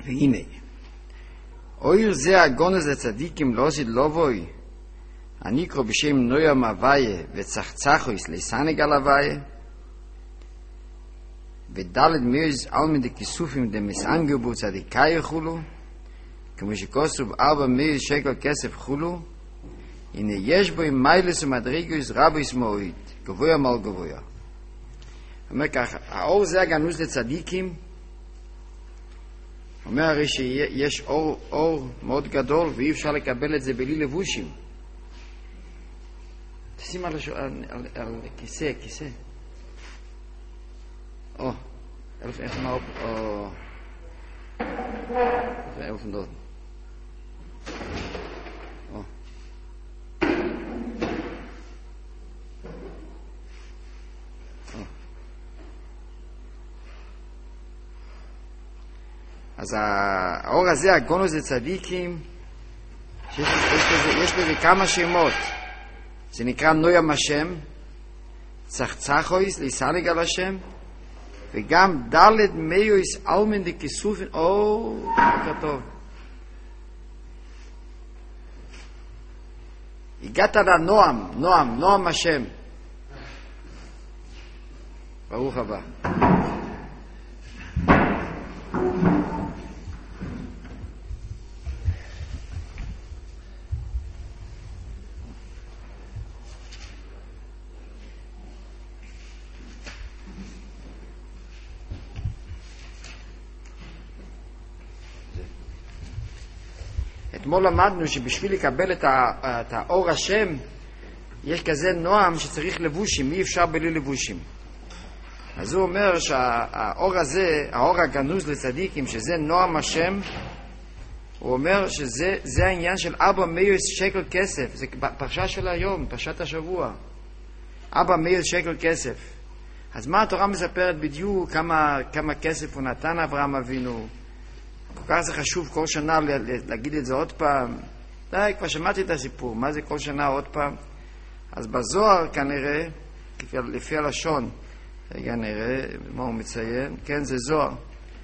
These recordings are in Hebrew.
והנה, אויר זה הגונז לצדיקים לא זיד לבוי, הנקרא בשם נוים הוויה וצחצחויס לסנג על הוויה, ודלת מיוז אלמין דכיסופים דמסאנגבו צדיקאי חולו, כמו שכוסוב 4 מיוז שקל כסף חולו, הנה יש בו עם מיילס ומדרגוס רבויס מאויד, גבויה מל גבויה. אומר ככה, האור זה הגנוז לצדיקים, אומר הרי שיש אור מאוד גדול ואי אפשר לקבל את זה בלי לבושים. תשים על כיסא. איך מה אלף דוד. אז האור הזה, הגונוז לצדיקים, יש בזה כמה שמות. זה נקרא נוים השם, צחצחויס, ליסלג על השם, וגם דלת מיויס אלמין דכיסופין, כתוב. הגעת נועם השם. ברוך הבא. אתמול למדנו שבשביל לקבל את האור השם יש כזה נועם שצריך לבושים, אי אפשר בלי לבושים. אז הוא אומר שהאור הזה, האור הגנוז לצדיקים, שזה נועם השם, הוא אומר שזה העניין של 400 שקל כסף. זה פרשה של היום, פרשת השבוע. 400 שקל כסף. אז מה התורה מספרת בדיוק כמה כסף הוא נתן אברהם אבינו? כל כך זה חשוב כל שנה להגיד את זה עוד פעם. די, כבר שמעתי את הסיפור, מה זה כל שנה עוד פעם? אז בזוהר כנראה, לפי הלשון, רגע נראה מה הוא מציין, כן, זה זוהר,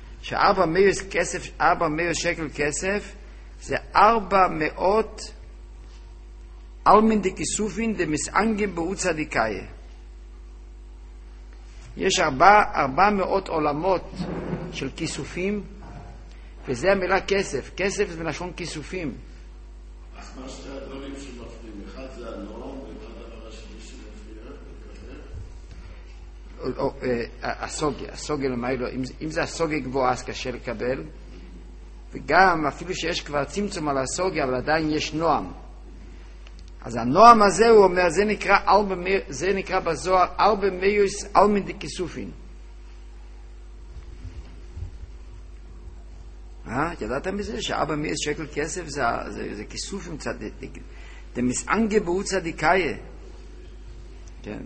ש400 שקל כסף זה 400 אלמין דכיסופין דמסאנגים בו צדיקאי. יש 400 עולמות של כיסופים, וזה המילה כסף. כסף זה מלשון כיסופים. אז מה שתי הדברים שמפריעים? אחד זה הנועם, ואחד הדבר השני שמפריע? הסוגיה למיילו, אם זה הסוגיה גבוהה אז קשה לקבל, וגם אפילו שיש כבר צמצום על הסוגיה, אבל עדיין יש נועם. אז הנועם הזה, הוא אומר, זה נקרא בזוהר 400 אלמין דכיסופין. ידעתם בזה ש400 שקל כסף זה כיסופים דמסאנגה בו צדיקאי. כן.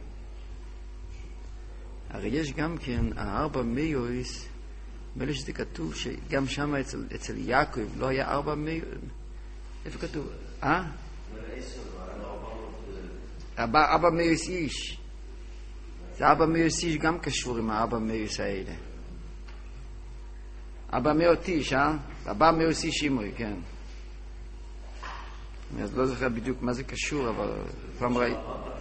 הרי יש גם כן 400, מלא שזה כתוב שגם שם אצל יעקב לא היה 400. איפה כתוב? 400 איש. זה 400 איש גם קשור עם 400 האלה. 400 איש, 400 איש אימוי, כן. אז לא זוכר בדיוק מה זה קשור, אבל פעם ראי.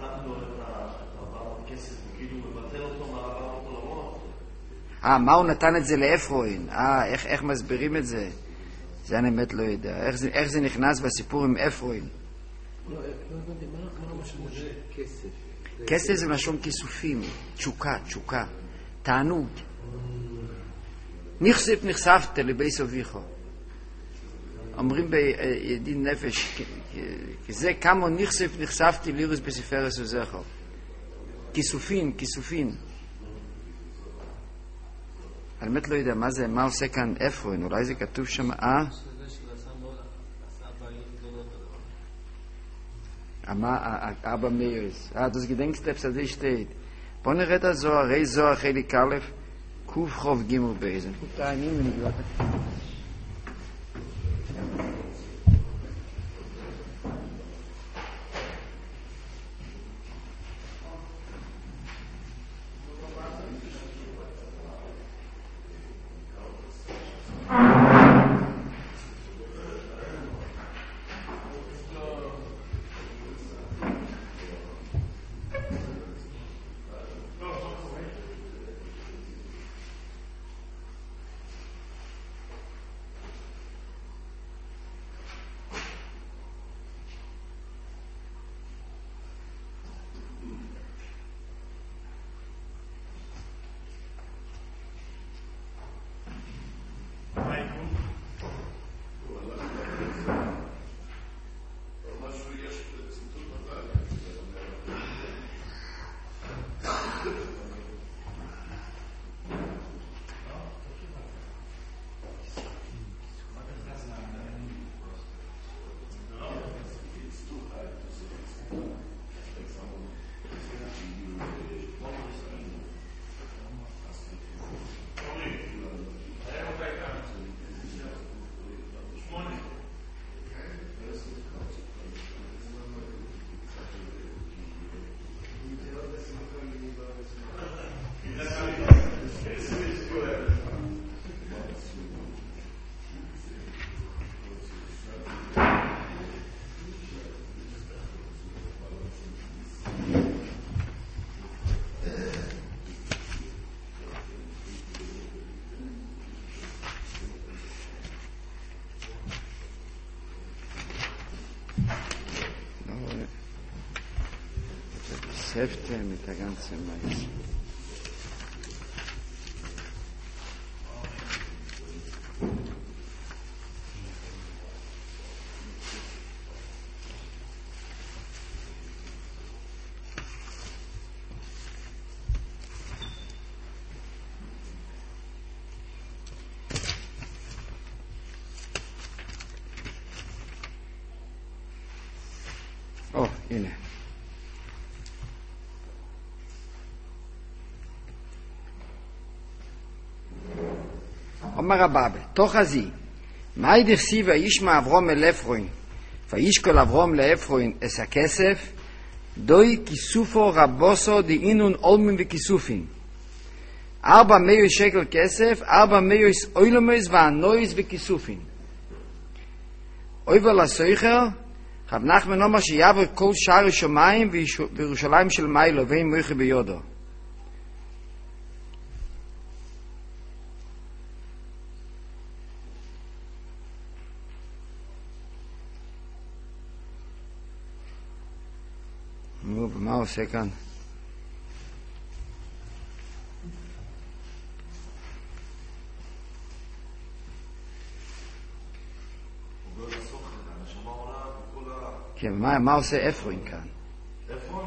מה הוא נתן את זה לאפרוין? איך מסבירים את זה? זה אני באמת לא יודע. איך זה נכנס בסיפור עם אפרוין? לא הבנתי, מה המשמעות של כסף? כסף זה לשון כיסופים, תשוקה, תענוג. נחשפת לבייס אביך. אומרים בידין נפש, זה כמה נחשפתי לירוס בספרס וזכר. כיסופין. אני באמת לא יודע מה עושה כאן אפרוין, אולי זה כתוב שם, אבא מאירס. Das Gedenksteps, das steht. בוא נראה את הזוהר, הרי זוהר חלק א' קוף חוב גימור באיזן. תענים ונגלת. Hefte mit der ganzen Mais. הנה. אומר הבא, תוך הזי, מהי דכסיב וישמע אברום אל אפרוין, וישקול אברום לאפרוין אס הכסף, דוי כיסופו רבוסו דאינון אולמים וכיסופין. 400 שקל כסף, 400 אוילומוס ואנויס וכיסופין. אויבר לסויכר, רב נחמן אומר שיעבור כל שער שמיים וירושלים של מיילו ואין מויכה ביודו. נו, ומה עושה כאן? כן, מה עושה אפרוין כאן? אפרוין?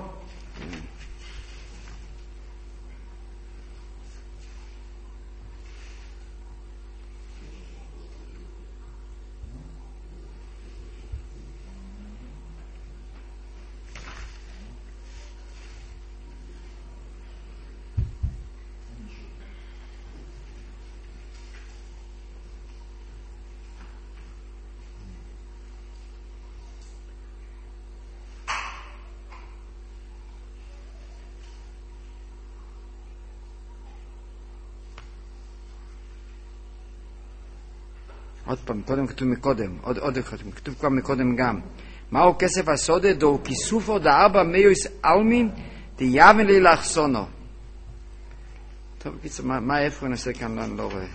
עוד פעם, קודם כתוב מקודם, עוד כתוב כבר מקודם גם. מהו כסף הסודה? דו כיסופו דארבע מיוס אלמין דיאבן לי לאחסונו. טוב, בקיצור, מה איפה נעשה כאן? אני לא רואה.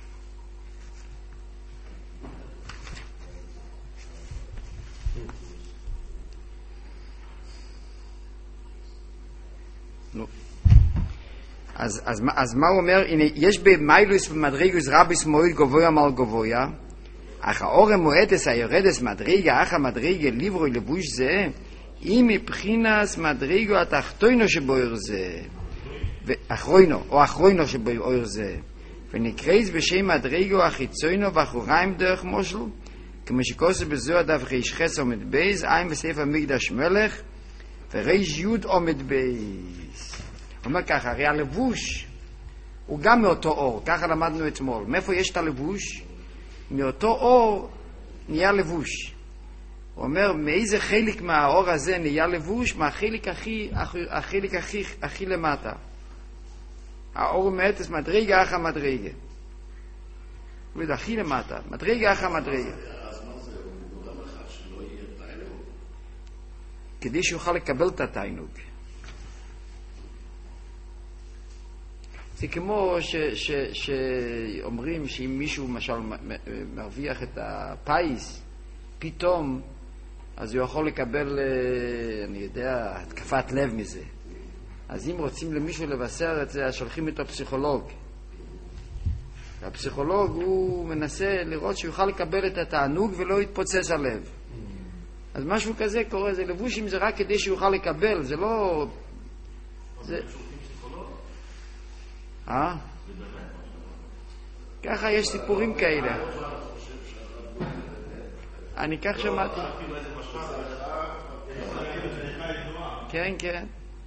נו. אז מה הוא אומר? הנה, יש במיילוס ומדרגוס רביס מועיל גבויה מעל גבויה, אך האורם מועדס היורדס מדרגה, אך המדרגה ליברוי לבוש זה, אם מבחינס מדרגו התחתוינו שבויר זה, אחרוינו שבויר זה, ונקרייס בשם מדרגו החיצוינו ואחוריים דרך מושל, כמו שכוסו בזוהר דף ריש חס עומד בייז, עין בספר מקדש מלך, וריש יוד עומד בייז. אומר ככה, הרי הלבוש הוא גם מאותו אור, ככה למדנו אתמול. מאיפה יש את הלבוש? מאותו אור נהיה לבוש. הוא אומר, מאיזה חלק מהאור הזה נהיה לבוש? מהחלק הכי למטה. האור מאתס מדרגה אחר מדרגה. הוא יודע, הכי למטה, מדרגה אחר מדרגה. אז מה זה? הוא גורם לך שלא יהיה תיינוג? כדי שיוכל לקבל את התיינוג. זה כמו שאומרים שאם מישהו למשל מרוויח את הפייס, פתאום, אז הוא יכול לקבל, אני יודע, התקפת לב מזה. אז אם רוצים למישהו לבשר את זה, אז שולחים את הפסיכולוג. והפסיכולוג הוא מנסה לראות שהוא יוכל לקבל את התענוג ולא יתפוצץ הלב. אז משהו כזה קורה, זה לבושים זה רק כדי שהוא יוכל לקבל, זה לא... זה... ככה יש סיפורים כאלה. אני כך שמעתי. כן, כן.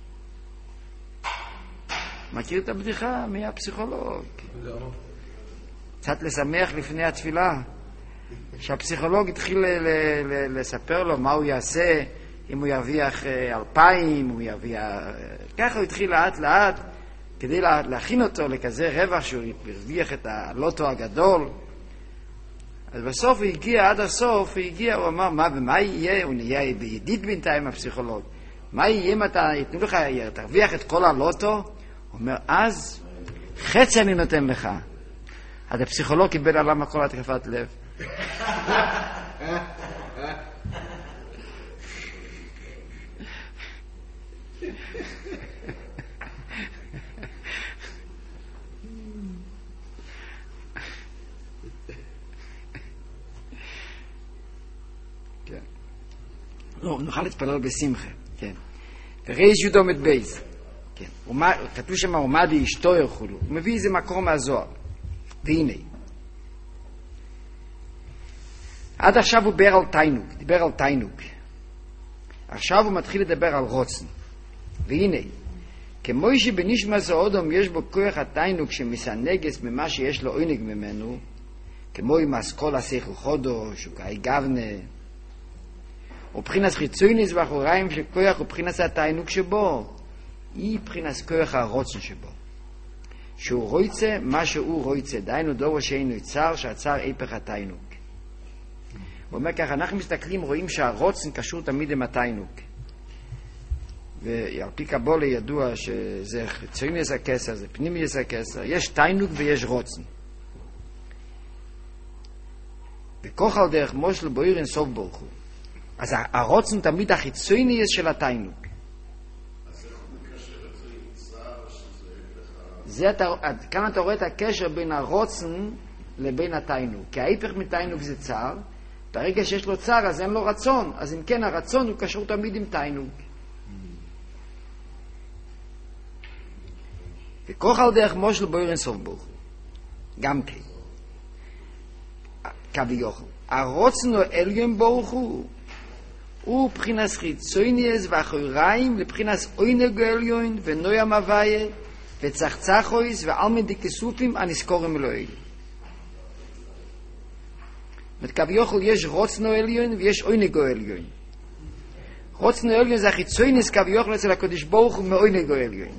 מכיר את הבדיחה מהפסיכולוג. קצת לשמח לפני התפילה. שהפסיכולוג התחיל לספר לו מה הוא יעשה אם הוא ירוויח 2,000, הוא ירוויח... ככה הוא התחיל לאט לאט כדי להכין אותו לכזה רווח שהוא הרוויח את הלוטו הגדול. אז בסוף הוא הגיע, עד הסוף הוא הגיע, הוא אמר, מה יהיה? הוא נהיה בידיד בינתיים הפסיכולוג. מה יהיה אם אתה, יתנו לך, תרוויח את כל הלוטו? הוא אומר, אז חצי אני נותן לך. אז הפסיכולוג קיבל עליו כל התקפת לב. אנחנו נוכל להתפלל בשמחה, כן. ורייש יהודה עומד בייס, כן. כתוב שם עומדי אשתו ירחולו, הוא מביא איזה מקור מהזוהר. והנה, עד עכשיו הוא דיבר על תיינוג. עכשיו הוא מתחיל לדבר על רוצן. והנה, כמו שבנשמה זו אודום יש בו כוח התיינוג שמסנגס במה שיש לו עונג ממנו, כמו עם אסכולה שכל חודש, וקאי גבנה, ובחינס חיצויניס ואחוריים של כוח ובחינס התיינוג שבו, היא בחינס כוח הרוצן שבו. שהוא רויצה מה שהוא רויצה, דיינו דורו שאינו יצר, שהצר איפך התיינוג. הוא אומר ככה, אנחנו מסתכלים, רואים שהרוצן קשור תמיד עם התיינוג. ועל פי קבולה ידוע שזה חיצוניס הכסר, זה פנימיוס הכסר, יש תיינוג ויש רוצן. וכוח על דרך מושל בויר אין סוף ברוך הוא. אז הרוצן תמיד החיצוניס של התיינוג. אז איך הוא מקשר את זה עם צער שזה לך? כאן אתה רואה את הקשר בין הרוצן לבין התיינוג. כי ההיפך מתיינוג זה צער, ברגע שיש לו צער אז אין לו רצון, אז אם כן הרצון הוא קשור תמיד עם תיינוג. וכוח על דרך מושל בויר אין סוף ברוך הוא. גם כן. כביכול. הרוצן הוא עליון ברוך הוא בחינס חיצוניס ואחוריים לבחינס עונג עליון ונוים הוויה וצחצחויס ועלמין דקסופים הנזכורים אלוהים. כביכול יש רוצן עליון ויש עונג עליון. רוצן עליון זה החיצוניס כביכול אצל הקדוש ברוך הוא מעונג עליון.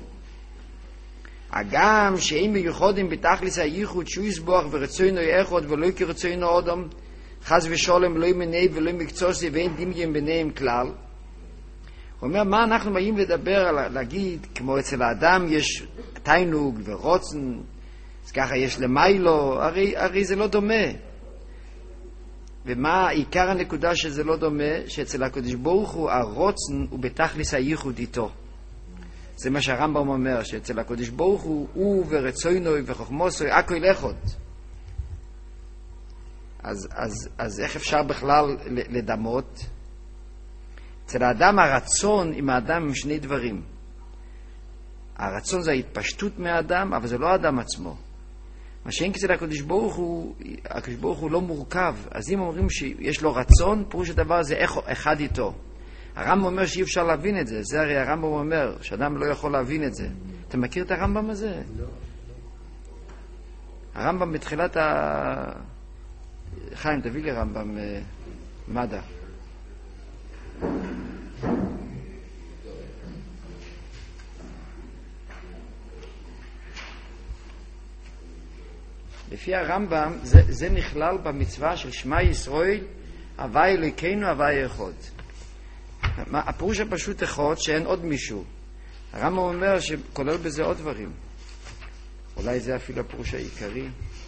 הגם שאין מיוחדים בתכלס הייחוד שהוא יסבוח ורצוינו אחד ולא כרצוינו אדם חס ושולם לא ימני ולא מקצוסי ואין דמיין ביניהם כלל. הוא אומר מה אנחנו באים לדבר להגיד כמו אצל האדם יש תיינוג ורוצן אז ככה יש למיילו הרי זה לא דומה. ומה עיקר הנקודה שזה לא דומה שאצל הקדוש ברוך הוא הרוצן הוא בתכלס הייחוד איתו. זה מה שהרמב"ם אומר, שאצל הקדוש ברוך הוא ורצוינוי וחוכמוסוי, הכל אחד. אז איך אפשר בכלל לדמות? אצל האדם הרצון עם האדם הם שני דברים. הרצון זה ההתפשטות מהאדם, אבל זה לא האדם עצמו. מה שאין אצל הקדוש ברוך הוא לא מורכב. אז אם אומרים שיש לו רצון, פירוש הדבר זה אחד איתו. הרמב"ם אומר שאי אפשר להבין את זה. זה הרי הרמב"ם אומר שאדם לא יכול להבין את זה. אתה מכיר את הרמב"ם הזה? לא. הרמב"ם בתחילת חיים, תביא לי רמב"ם מדע. לפי הרמב"ם זה נכלל במצווה של שמע ישראל הווי אלוהינו הווי אחד. הפירוש הפשוט אחד שאין עוד מישהו. הרמב"ם אומר שכולל בזה עוד דברים. אולי זה אפילו הפירוש העיקרי.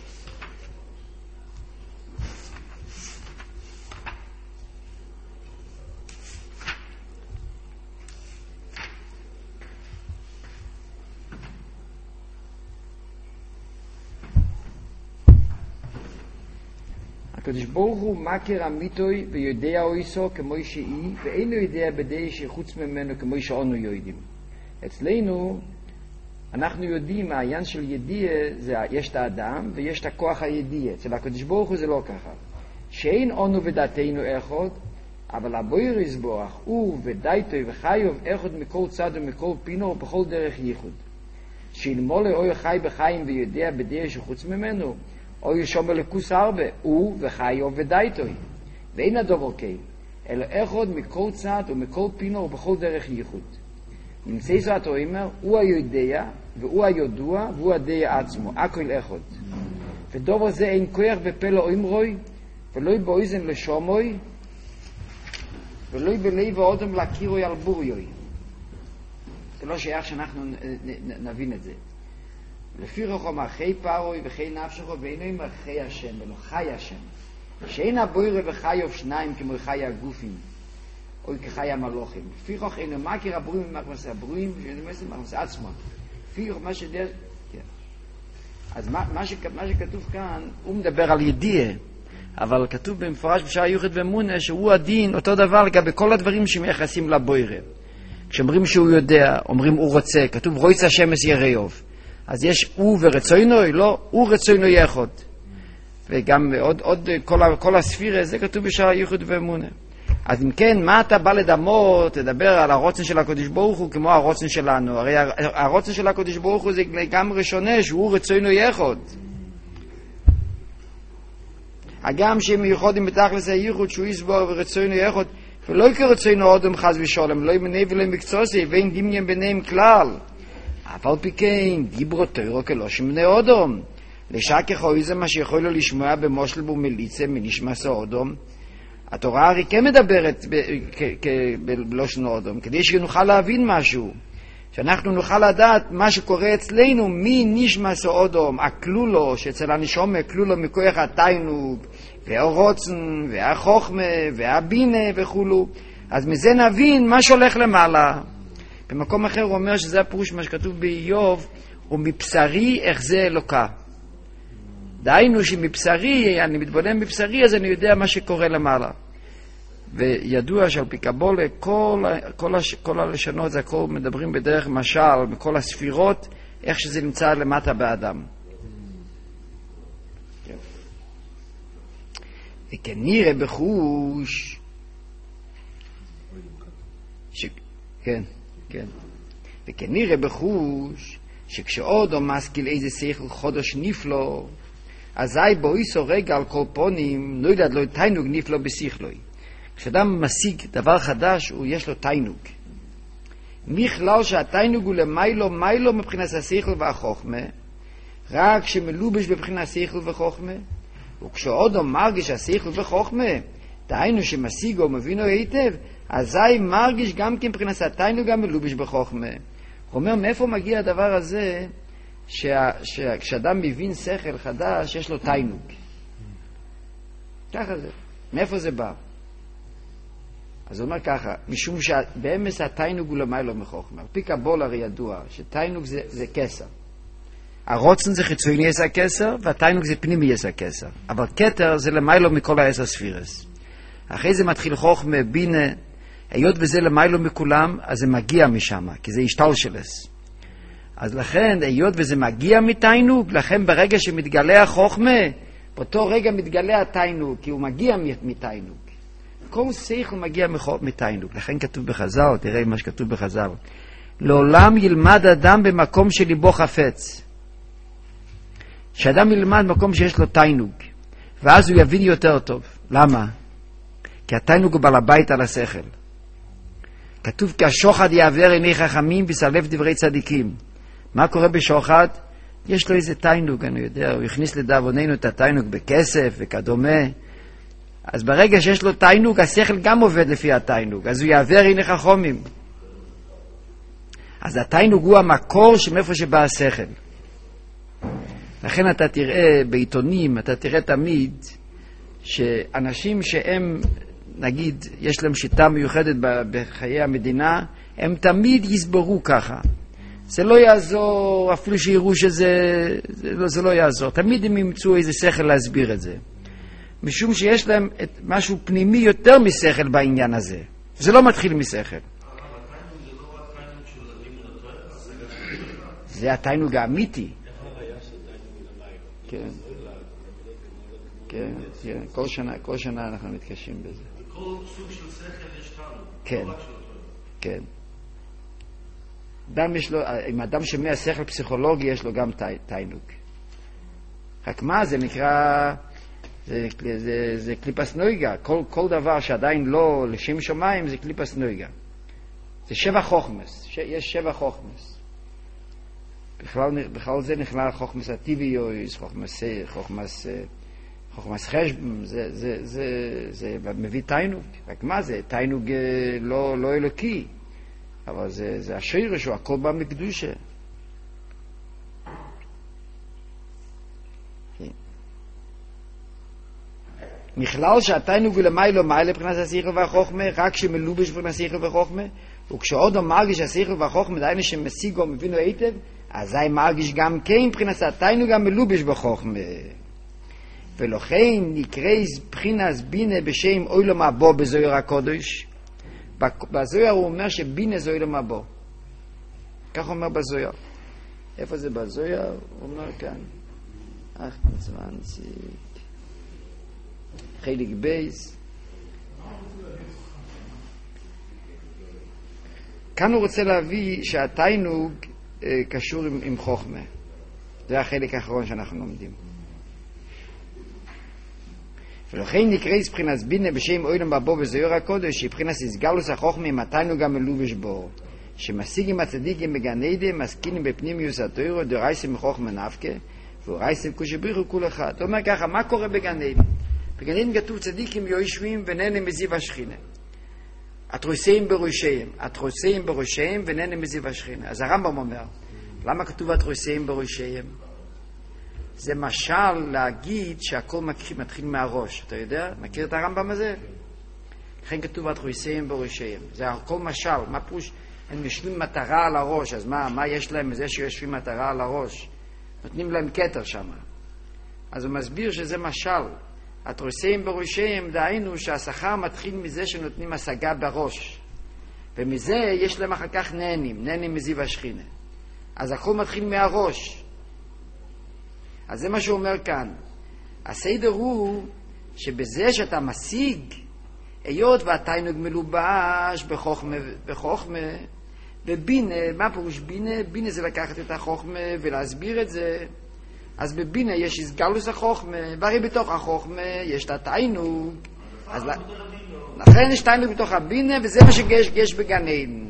הקדוש ברוך הוא מכיר אמיתוי ויודע אויסו כמו שהיא ואינו יודע בדי שחוץ ממנו כמו שאנו יודעים. אצלנו אנחנו יודעים העניין של ידיעה זה יש את האדם ויש את הכוח הידיעה. אצל הקדוש ברוך הוא זה לא ככה. שאין אנו ודעתנו אחד אבל הבויר יסבורך הוא ודייתוי וחיוב אחד מכל צד ומכל פינו ובכל דרך ייחוד. שאלמולא אוי חי בחיים ויודע בדי שחוץ ממנו או ישום אלוקוס הרבה, הוא וחיוב ודייתוי. ואין הדובר כן, אלא אחד מכל צד ומכל פינו ובכל דרך ייחוד. נמצא זו אתה אומר, הוא היודע והוא הידוע והוא הדע עצמו, הכל אחד. ודובר זה אין כוח בפה לא אמרוי, ולא באוזן לשומוי, ולא בלב האדם להכירוי על בוריוי. זה לא שייך שאנחנו נבין את זה. לפי רוחו מרחי פרוי וחי נפשך ואינו מרחי השם ולא חי השם שאין הבוירה וחיוב שניים כמו חי הגופים או כחי המלוכים לפי רוח אינו מכיר הברואים ומחמס הברואים ומחמס עצמו לפי רוח מה שדרך אז מה שכתוב כאן הוא מדבר על ידיעה אבל כתוב במפורש בשער ייחוד ואמונה שהוא הדין אותו דבר לגבי כל הדברים שמייחסים לבוירה. כשאומרים שהוא יודע, אומרים הוא רוצה, כתוב רויץ השם אס יראיוב. אז יש הוא ורצוינוי, לא, הוא רצוינוי יחוד. וגם עוד כל הספירה, זה כתוב בשער ייחוד ואמונה. אז אם כן, מה אתה בא לדמות, לדבר על הרוצן של הקדוש ברוך הוא כמו הרוצן שלנו? הרי הרוצן של הקדוש ברוך הוא זה לגמרי שונה, שהוא רצוינוי יחוד. הגם שהם ייחודים בתכלס הייחוד שהוא יסבור ורצוינוי יחוד, ולא כרצוינו אדם חס ושלום, לא ימנה ולא מקצועי, ואין דמיין ביניהם כלל. אבל פיקין, דיברו תוירו כלא שמנה אדם. לשכח או איזה מה שיכול לו לשמוע במושל ומליצה מנשמס האדם. התורה הרי כן מדברת בלושן אדם, כדי שנוכל להבין משהו. שאנחנו נוכל לדעת מה שקורה אצלנו, מי נשמס האדם, הכלולו, שאצל הנשום הכלולו מכוח התיינוג, והרוצן, והחוכמה, והבינה וכולו. אז מזה נבין מה שהולך למעלה. במקום אחר הוא אומר שזה הפירוש מה שכתוב באיוב, ומבשרי אחזה אלוקה. דהיינו שמבשרי, אני מתבונן בבשרי, אז אני יודע מה שקורה למעלה. וידוע שעל פי קבולה, כל הלשונות זה הכל מדברים בדרך משל, מכל הספירות, איך שזה נמצא למטה באדם. וכנראה בחוש כן. וכנראה בחוש שכשעוד או משכיל איזה שכל חודש נפלו, אזי בו איסו רגע על כל פונים לא יודעת לו תיינוג נפלו בשכלוי. כשאדם משיג דבר חדש יש לו תיינוג. מכלל שהתיינוג הוא למיילו מבחינת השכל והחוכמה, רק שמלובש בבחינת השכל וחוכמה, וכשעוד הוא מרגיש השכל וחוכמה, תהיינו שמשיגו ומבינו היטב, אזי מרגיש גם כן מבחינת התיינוג גם מלובש בחוכמה. הוא אומר, מאיפה מגיע הדבר הזה שכשאדם מבין שכל חדש יש לו תיינוג? ככה זה. מאיפה זה בא? אז הוא אומר ככה, משום שבאמס התיינוג הוא למיילו מחוכמה. על פי קבול הרי ידוע שתיינוג זה כסר. הרוצן זה חיצוני יש הכסר, והתיינוג זה פנימי יש הכסר. אבל כתר זה למיילו מכל העשר ספירס. אחרי זה מתחיל חוכמה, בינה, היות וזה למיילו מכולם, אז זה מגיע משם, כי זה השתלשלס. אז לכן, היות וזה מגיע מתיינוג, לכן ברגע שמתגלה החוכמה, באותו רגע מתגלה התיינוג, כי הוא מגיע מתיינוג. כל שכל מגיע מתיינוג. לכן כתוב בחז"ל, תראה מה שכתוב בחז"ל. לעולם ילמד אדם במקום שליבו חפץ. שאדם ילמד מקום שיש לו תיינוג, ואז הוא יבין יותר טוב. למה? כי התיינוג הוא בעל הבית על השכל. כתוב כי השוחד יעבר עיני חכמים ויסלף דברי צדיקים. מה קורה בשוחד? יש לו איזה תיינוג, אני יודע, הוא הכניס לדאבוננו את התיינוג בכסף וכדומה. אז ברגע שיש לו תיינוג, השכל גם עובד לפי התיינוג, אז הוא יעבר עיני חכמים. אז התיינוג הוא המקור שמאיפה שבא השכל. לכן אתה תראה בעיתונים, אתה תראה תמיד שאנשים שהם, נגיד, יש להם שיטה מיוחדת בחיי המדינה, הם תמיד יסברו ככה. זה לא יעזור, אפילו שיראו זה לא יעזור. תמיד הם ימצאו איזה שכל להסביר את זה. משום שיש להם משהו פנימי יותר משכל בעניין הזה. זה לא מתחיל משכל. זה התיינוג האמיתי. כן. כן, כן. כל שנה אנחנו מתקשים בזה. בכל סוג של שכל יש תיינוג. כן. כן. אם אדם שמע שכל פסיכולוגי יש לו גם תיינוג. רק מה זה נקרא, זה קליפס נויגה. כל דבר שעדיין לא לשם שמיים זה קליפס נויגה. זה 7 חוכמס. יש 7 חוכמס. בכלל זה נכלל חוכמס הטיביוס, חוכמס חשבון, זה מביא תיינוג. רק מה זה? תיינוג לא אלוקי. אבל זה השורש, הוא הכל בא מקדושה. מכלל שהתיינוג הוא למיילו מעלה מבחינת השכל והחוכמה, רק שמלובש מבחינת השכל והחוכמה, וכשעוד הוא מרגיש השכל והחוכמה, דהיינו שמשיגו מבינו היטב, אזי מרגיש גם כן מבחינת התיינוג המלובש בחוכמה. ולכן נקרא בחינס בינה בשם אוילם הבא בזוהר הקודש. בזוהר הוא אומר שבינה זה אוילם הבא. כך אומר בזוהר. איפה זה בזוהר? הוא אומר כאן 28 חלק בייס. כאן הוא רוצה להביא שהתיינוג קשור עם חוכמה. זה החלק האחרון שאנחנו לומדים. ולכן נקרא בחינס בינה בשם אוילם הבא בזוהר הקודש, שבחינס הסגלוס החוכמה עם התיינוג המלובש בו, שמשיגים הצדיקים בגן עדן, מסכינים בפנימיוס התורה, דרייסם מחוכמה נפקה, ורייסם כשבריחו כל אחד. הוא אומר ככה, מה קורה בגן עדן? בגן עדן כתוב צדיקים יושבים ונהנים מזיו השכינה. התרוסים בראשיהם ונהנים מזיו השכינה. אז הרמב"ם אומר, למה כתוב התרוסים בראשיהם? זה משל להגיד שהכל מתחיל מהראש. אתה יודע? מכיר את הרמב"ם הזה? לכן כתוב התרוסים בראשיהם. זה הכל משל. מה פירוש? הם יושבים מטרה על הראש. אז מה יש להם מזה שיושבים מטרה על הראש? נותנים להם כתר שם. אז הוא מסביר שזה משל. התרוסים בראשיהם, דהיינו שהשכר מתחיל מזה שנותנים השגה בראש. ומזה יש להם אחר כך נהנים מזיו השכינה. אז הכל מתחיל מהראש. אז זה מה שהוא אומר כאן. הסדר הוא שבזה שאתה משיג, היות והתיינוג מלובש בחוכמה, ובינה, מה פירוש בינה? בינה זה לקחת את החוכמה ולהסביר את זה. אז בבינה יש הסגלוס החוכמה, והרי בתוך החוכמה יש את התיינוג. אז לכן יש תיינוג בתוך הבינה, וזה מה שיש בגן עדן.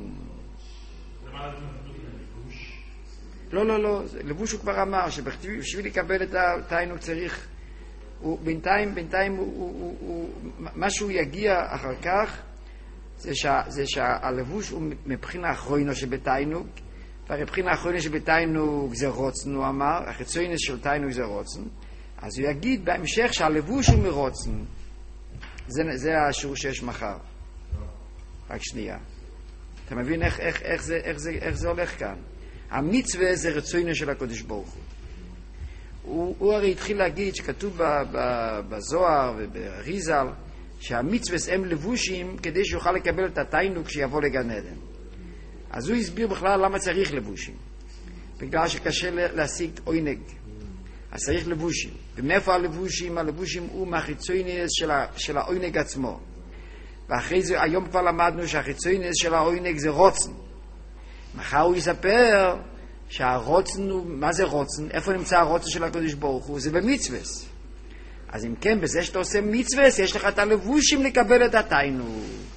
לא, לבוש הוא כבר אמר, שבשביל לקבל את התיינוג צריך, בינתיים מה שהוא יגיע אחר כך, זה שהלבוש הוא מבחינה אחרונו שבתיינוג, והרי מבחינה האחרונה שבתיינוג זה רוצן, הוא אמר, החיצוניות של תיינוג זה רוצן, אז הוא יגיד בהמשך שהלבוש הוא מרוצן. זה השיעור שיש מחר. רק שנייה. אתה מבין איך זה הולך כאן? המצווה זה רצונו של הקדוש ברוך הוא. הוא הרי התחיל להגיד שכתוב בזוהר ובריזל שהמצווה הם לבושים כדי שיוכל לקבל את התיינוג כשיבוא לגן עדן. אז הוא הסביר בכלל למה צריך לבושים. בגלל שקשה להשיג עונג. אז צריך לבושים. ומאיפה הלבושים? הלבושים הוא מהחיצוניות של העונג עצמו. ואחרי זה, היום כבר למדנו שהחיצוניות של העונג זה רוצן. מחר הוא יספר שהרוצן הוא, מה זה רוצן? איפה נמצא הרוצן של הקדוש ברוך הוא? זה במצווס. אז אם כן, בזה שאתה עושה מצווס, יש לך את הלבושים לקבל את התיינוג.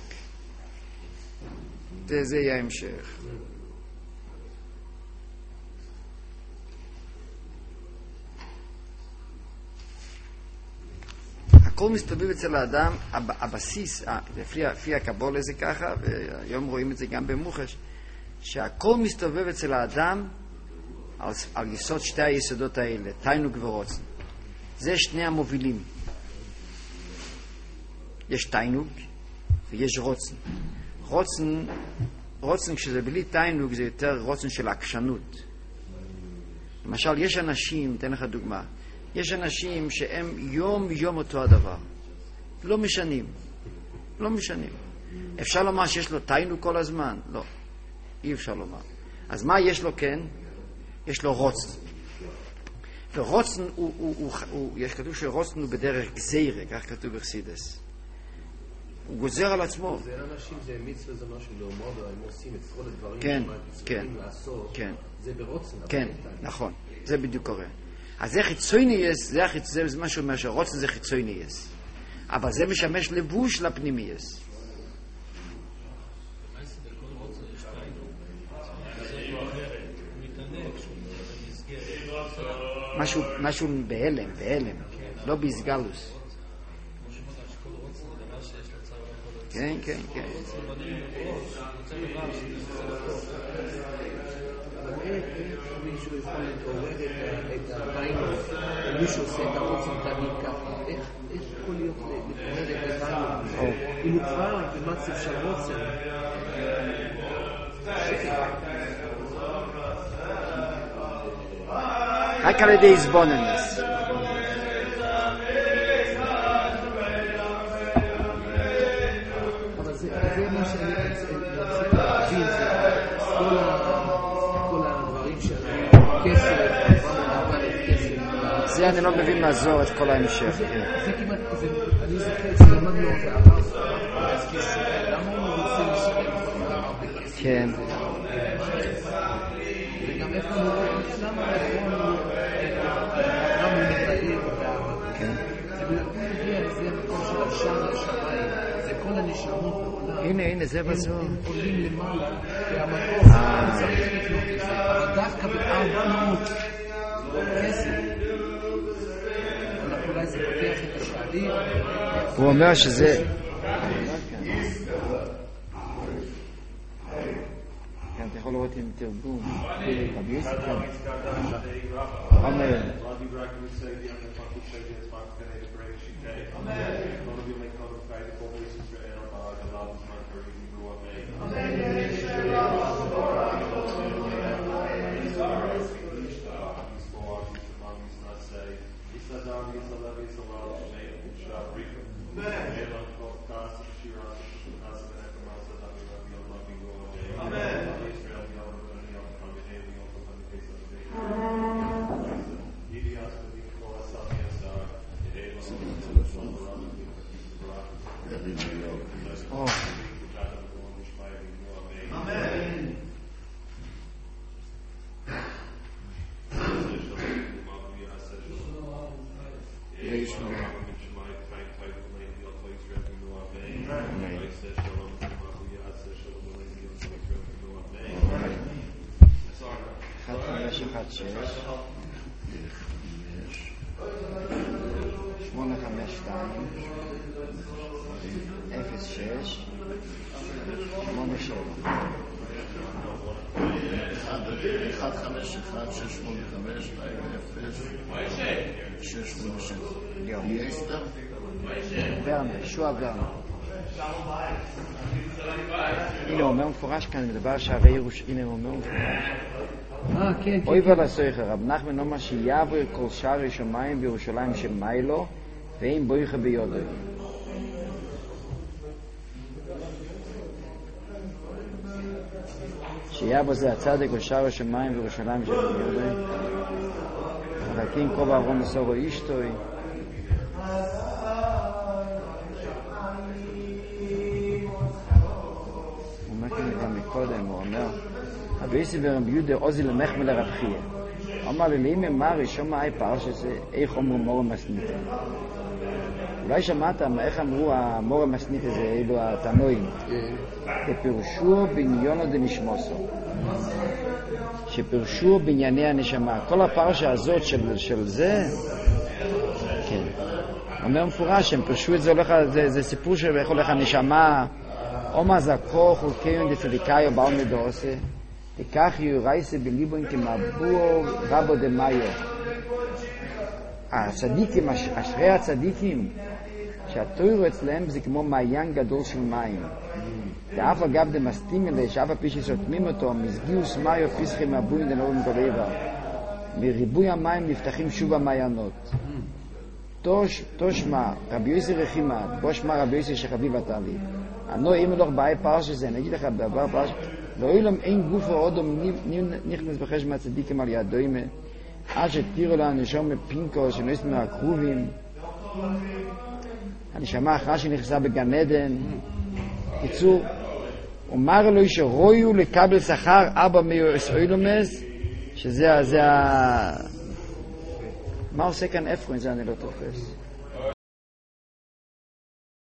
זה יהיה המשך. הכל מסתובב אצל האדם, הבסיס, לפי הקבולה זה ככה, והיום רואים את זה גם במוחש, שהכל מסתובב אצל האדם על יסוד שתי היסודות האלה, תיינוג ורוצן. זה שני המובילים. יש תיינוג ויש רוצן. רוצן כשזה בלי תיינוג זה יותר רוצן של עקשנות. למשל, יש אנשים, אתן לך דוגמה, יש אנשים שהם יום אותו הדבר. לא משנים. אפשר לומר שיש לו תיינוג כל הזמן? לא. אי אפשר לומר. אז מה יש לו כן? יש לו רוצן. ורוצן יש כתוב שרוצן הוא בדרך גזירה, כך כתוב בחסידות. הוא גוזר על עצמו. זה אנשים, זה מצווה, זה משהו לאומר, הם עושים את כל הדברים שצריכים לעשות. זה ברוצן. כן, נכון. זה בדיוק קורה. אז זה חיצוניוס, זה מה שאומר שרוצן זה חיצוניוס. אבל זה משמש לבוש לפנימיוס. משהו בהלם, לא בהסגלוס. כן. מישהו יכול להתעורר את התיינוג, מישהו עושה את הרוצן תמיד ככה, איך יכול להיות להתעורר את התיינוג? אם הוא כבר במצב של רוצן. רק על ידי הסבוננס. זה אני לא מבין מהזוהר את כל ההמשך. זה כמעט, אני זוכר שלמדנו והרב להזכיר שואל, למה הוא רוצה לשלם הרבה כסף? כן. וגם איפה הוא למה הרב מתאר כן. זה מגיע לזה המקום של השם לשמיים, זה כל הנשמות בעולם. הנה, זה בזוהר. הם עולים למעלה, והמקום צריך לקנות את זה, אבל דווקא ב400 כסף. אולי זה פותח את השעדים. הוא אומר שזה... כן, אתה יכול לראות עם תרגום. רבי יוסי כאן. אמן. ישוע ורנר. הנה הוא אומר מפורש כאן, מדבר שערי ירושלים, הנה הוא אומר מפורש. כן. אוי ולסויך, רב נחמן אומר שיעבור כל שערי שמיים בירושלים שמיילו, ואין בויכה ביודו. שיעבור זה הצדק ושערי שמיים בירושלים שמיילו. ורקים קרוב אברהם מסורו אישתוי. קודם הוא אומר רבי יוסי ורבי יהודה עוזי למחמא לרב חייא אמר לי לאמא מרי שומע פרשה איך אמרו מורה מסנית אולי שמעת איך אמרו המורה מסנית הזה אלו התנועים שפירשו בעניינו דנשמוסו שפירשו בענייני הנשמה כל הפרשה הזאת של זה כן אומר מפורש שהם פירשו את זה זה סיפור של איך הולך הנשמה אומה זכוך ולקיון דצדיקאי ובאו מדורסה וכך יורייסה בליבון כמבואו רבו דמאיו הצדיקים, אשרי הצדיקים שהתוירו אצלהם זה כמו מעיין גדול של מים ואף אגב דמסתים אלה שאף הפי שסותמים אותו מסגיוס מאיו פיסחים מבוין דנורים גולבה מריבוי המים נפתחים שוב המעיינות תושמע רבי יוסי רחימה בושמע רבי יוסי שחביב עטלי אני לא אמר לך באי פרשה זה, אני אגיד לך בעבר פרשה לא אילם אין גוף ואודום נכנס בחש מהצדיקים על ידוימה עד שתירו לה נשום מפינקו שנועס מהקרובים הנשמה אחרה שנכנסה בגן עדן קיצור אומר לו שרויו לקבל שכר אבא מיועס אוילומס שזה מה עושה כאן אפרין זה אני לא תופס